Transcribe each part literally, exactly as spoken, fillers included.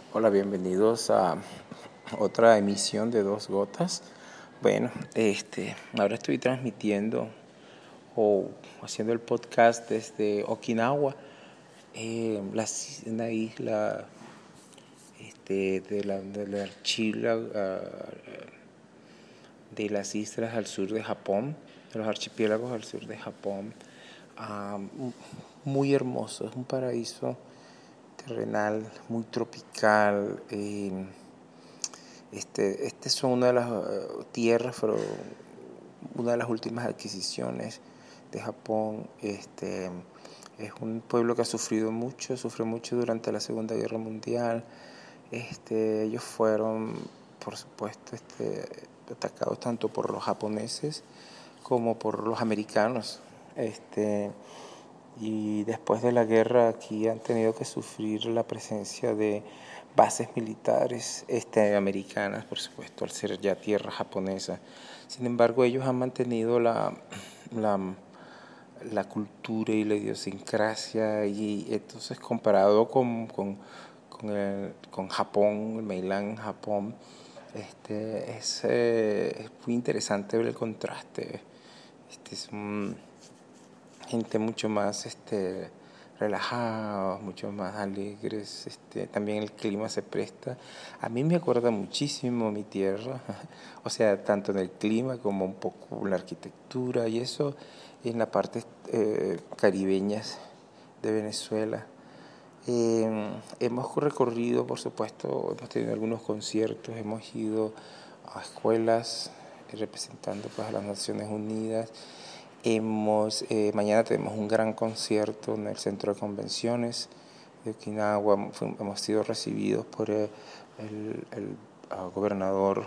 Hola, bienvenidos a otra emisión de Dos Gotas. Bueno, este, ahora estoy transmitiendo o haciendo el podcast desde Okinawa, eh, la, una isla este, de la, de la archipiélago, uh, de las islas al sur de Japón, de los archipiélagos al sur de Japón. Uh, muy hermoso, es un paraíso terrenal, muy tropical. Eh, este, este son una de las uh, tierras, pero una de las últimas adquisiciones de Japón. Este, es un pueblo que ha sufrido mucho, sufrió mucho durante la Segunda Guerra Mundial. Este, ellos fueron, por supuesto, este, atacados tanto por los japoneses como por los americanos. Este, y después de la guerra aquí han tenido que sufrir la presencia de bases militares este, americanas, por supuesto, al ser ya tierra japonesa. Sin embargo, ellos han mantenido la, la, la cultura y la idiosincrasia, y entonces comparado con, con, con, el, con Japón, el mainland Japón, este, es, eh, es muy interesante ver el contraste. Este, es un, gente mucho más este, relajados, mucho más alegres. Este, también el clima se presta. A mí me acuerda muchísimo mi tierra, o sea, tanto en el clima como un poco en la arquitectura y eso en la parte eh, caribeñas de Venezuela. Eh, hemos recorrido, por supuesto, hemos tenido algunos conciertos, hemos ido a escuelas representando pues, a las Naciones Unidas. Hemos, eh, mañana tenemos un gran concierto en el Centro de Convenciones de Okinawa. Hemos sido recibidos por el, el, el uh, gobernador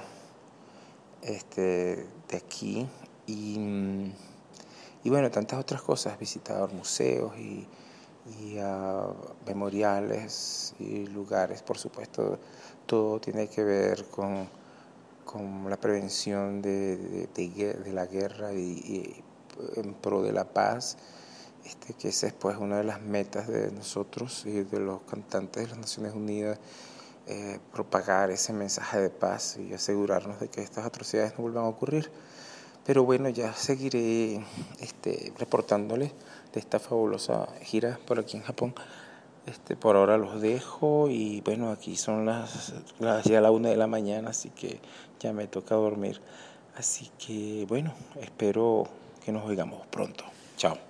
este, de aquí y, y bueno, tantas otras cosas, visitar museos y, y uh, memoriales y lugares, por supuesto, todo tiene que ver con, con la prevención de, de, de, de la guerra y, y en pro de la paz, este, que esa es pues una de las metas de nosotros y de los cantantes de las Naciones Unidas, eh, propagar ese mensaje de paz y asegurarnos de que estas atrocidades no vuelvan a ocurrir. Pero bueno, ya seguiré este, reportándoles de esta fabulosa gira por aquí en Japón. Este, por ahora los dejo y bueno, aquí son las, las ya la una de la mañana, así que ya me toca dormir. Así que bueno, espero que nos oigamos pronto. Chao.